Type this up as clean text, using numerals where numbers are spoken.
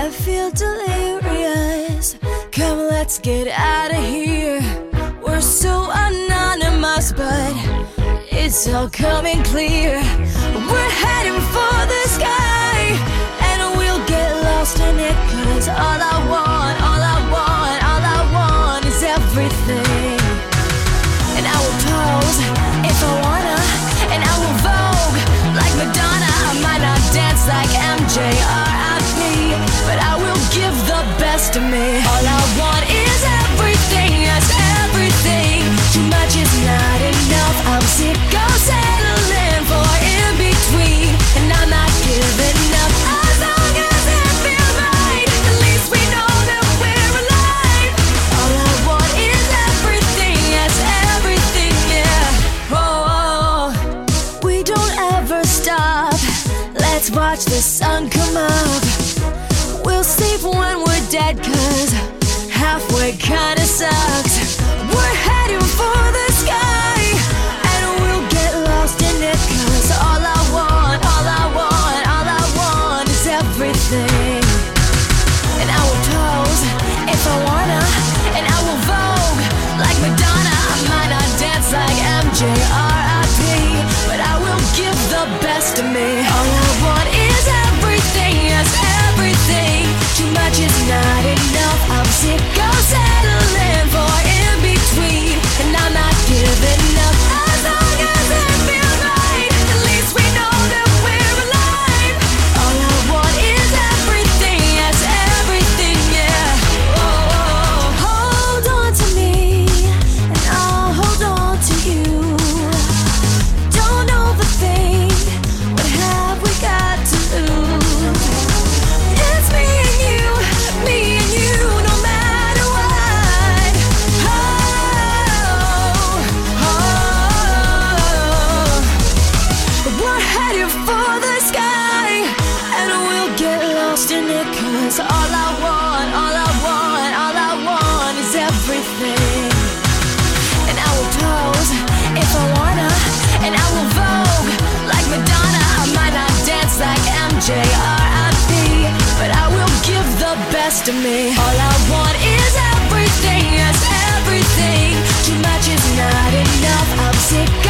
I feel delirious. Come, let's get out of here. We're so anonymous, but it's all coming clear. We're heading for the sky, and we'll get lost in it. 'Cause all I want, all I want, all I want is everything. And I will pose if I wanna, and I will vogue like Madonna. I might not dance like MJ or R.I.P., but I will give the best of me. All I want is everything, yes, everything. Too much is not enough. I'm sick of settling for in between, and I'm not giving up. As long as it feels right, at least we know that we're alive. All I want is everything, yes, everything, yeah. Oh, we don't ever stop. Let's watch the sun come up. We'll sleep when we're dead, 'cause halfway kinda sucks. We're heading for the sky, and we'll get lost in it. 'Cause all I want, all I want, all I want is everything. And I will pose if I wanna, and I will vogue like Madonna. I might not dance like MJ or R.I.P., but I will give the best of me. All I want is everything, yes, everything. Too much is not enough. I'm sick of settling for in between, and I'm not giving up. As long as it feels right, at least we know that we're alive. All I want is everything, yes, everything, yeah. Oh, hold on to me, and I'll hold on to you. Don't overthink, what have we got to lose? It's me and you, no matter what. Oh, we're headed for the sky, and we'll get lost in it. 'Cause all I want, all I want, all I want is everything. And I will pose if I wanna, and I will vogue like Madonna. I might not dance like MJ or R.I.P., but I will give the best of me. All I want is everything, yes, everything. Too much is not enough. I'm sick